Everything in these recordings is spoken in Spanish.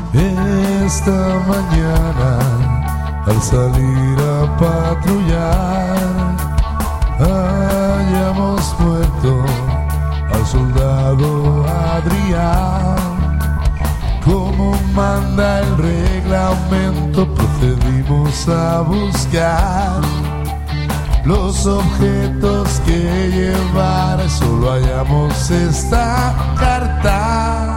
Esta mañana al salir a patrullar hayamos muerto al soldado Adrián. Como manda el reglamento procedimos a buscar los objetos que llevar, solo hallamos esta carta.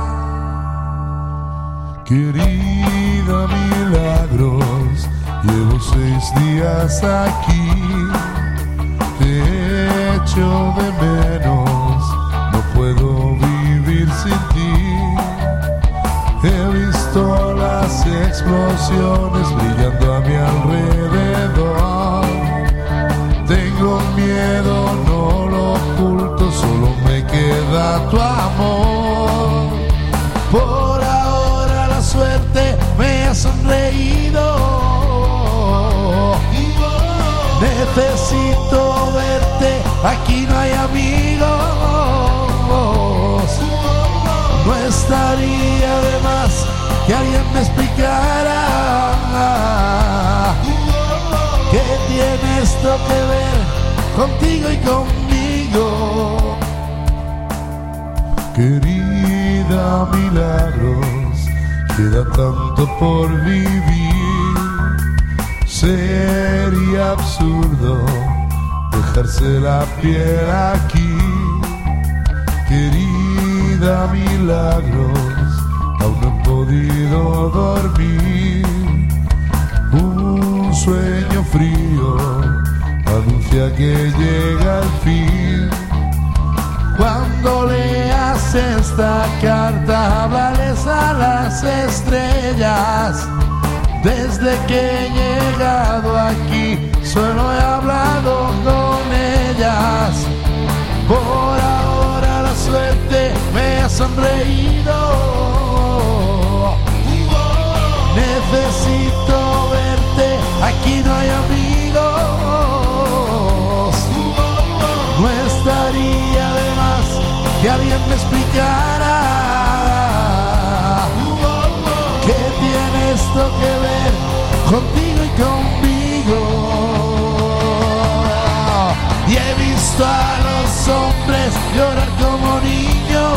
Querida Milagros, llevo 6 días aquí, te echo de menos, no puedo vivir sin ti. He visto las explosiones brillando a mi alrededor. Tengo miedo, no lo oculto, solo me queda tu amor. Por ahora la suerte me ha sonreído. Necesito verte, aquí no hay amigos. No estaría de más que alguien me explicara qué tiene esto que ver contigo y conmigo. Querida Milagros, queda tanto por vivir. Sería absurdo dejarse la piel aquí. Querida Milagros, aún no he podido dormir. Un sueño frío anuncia que llega el fin. Cuando leas esta carta, háblales a las estrellas. Desde que he llegado aquí, solo he hablado con ellas. Por ahora la suerte me ha sonreído. Necesito verte, aquí no hay amigos. No estaría de más que alguien me explicara qué tiene esto que ver contigo y conmigo. Y he visto a los hombres llorar como niños.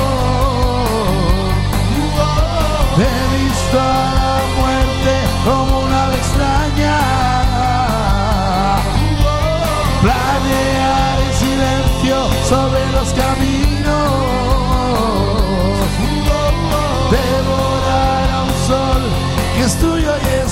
He visto a la muerte como una ave extraña planear en silencio sobre los caminos, devorar a un sol que es tuyo y es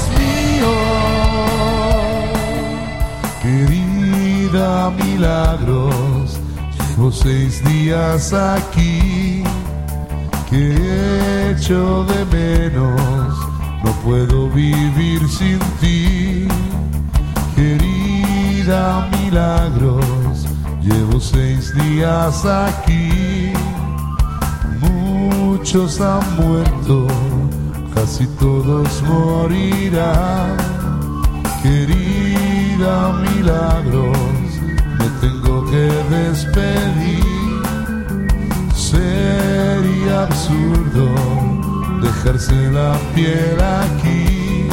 mío. Querida Milagros, llevo 6 días aquí, que echo de menos, no puedo vivir sin ti. Querida Milagros, llevo 6 días aquí, muchos han muerto, casi todos morirán. Querida Milagros, me tengo que despedir. Sería absurdo dejarse la piel aquí.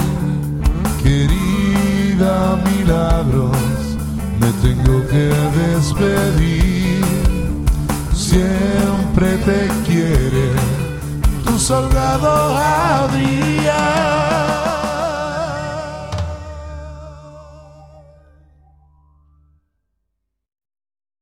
Querida Milagros, me tengo que despedir. Siempre te quiere tu soldado Adrián.